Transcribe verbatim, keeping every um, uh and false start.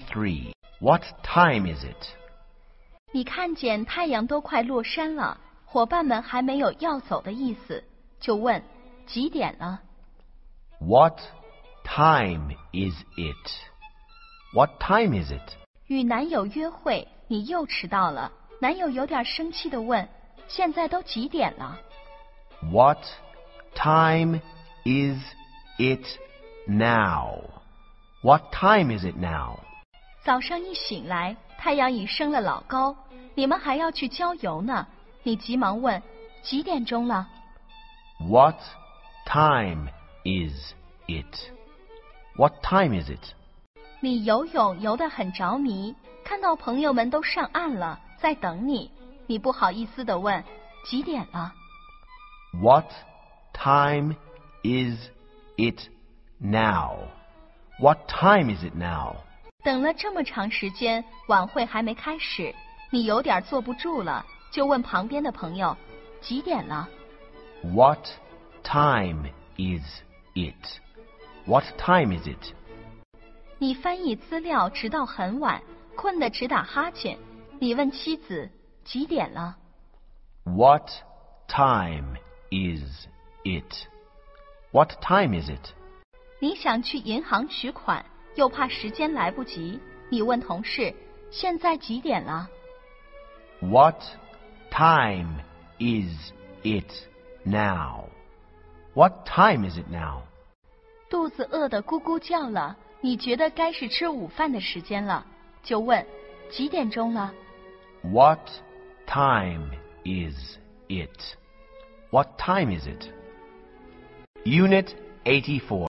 three. What time is it? 你看见太阳都快落山了，伙伴们还没有要走的意思，就问几点了？ What time is it? What time is it? 与男友约会，你又迟到了。男友有点生气地问：现在都几点了？ What time is it now? What time is it now? 早上一醒来，太阳已升了老高，你们还要去郊游呢。你急忙问：几点钟了？ What time is it? What time is it? 你游泳游得很着迷，看到朋友们都上岸了，在等你。你不好意思地问：几点了？ What time is it now? What time is it now? 等了这么长时间，晚会还没开始，你有点坐不住了，就问旁边的朋友：几点了？ What time is it? What time is it? 你翻译资料直到很晚，困得直打哈欠。你问妻子：几点了？ What time is it? What time is it? 你想去银行取款，又怕时间来不及，你问同事：现在几点了？ What time is it now? What time is it now? 肚子饿得咕咕叫了，你觉得该是吃午饭的时间了，就问：几点钟了？ What time is it? What time is it? Unit eighty-four.